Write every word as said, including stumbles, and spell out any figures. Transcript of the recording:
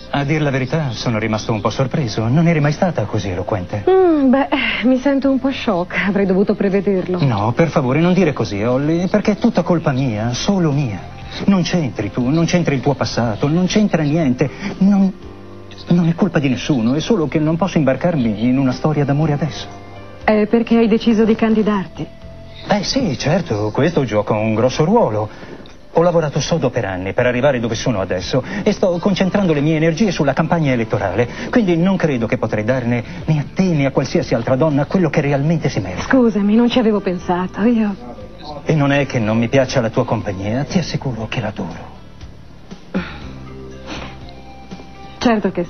A dir la verità, sono rimasto un po' sorpreso. Non eri mai stata così eloquente. Mm, beh, mi sento un po' shock. Avrei dovuto prevederlo. No, per favore, non dire così, Holly, perché è tutta colpa mia, solo mia. Non c'entri tu, non c'entra il tuo passato, non c'entra niente. Non, non è colpa di nessuno, è solo che non posso imbarcarmi in una storia d'amore adesso. È perché hai deciso di candidarti? Eh sì, certo, questo gioca un grosso ruolo. Ho lavorato sodo per anni per arrivare dove sono adesso e sto concentrando le mie energie sulla campagna elettorale, quindi non credo che potrei darne né a te né a qualsiasi altra donna quello che realmente si merita. Scusami, non ci avevo pensato, io... E non è che non mi piaccia la tua compagnia, ti assicuro che l'adoro. Certo che